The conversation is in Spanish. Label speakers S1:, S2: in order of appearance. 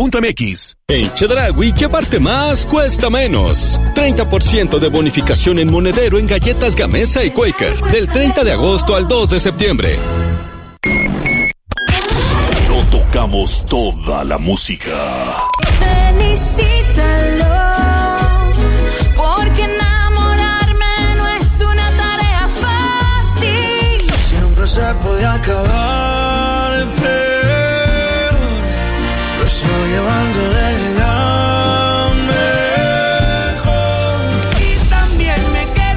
S1: chedraui.com.mx.
S2: En Chedraui, llevarte más cuesta menos. 30% de bonificación en monedero en galletas Gamesa y Quaker. Del 30 de agosto al 2 de septiembre.
S1: No tocamos toda la música.
S3: Felicítalo.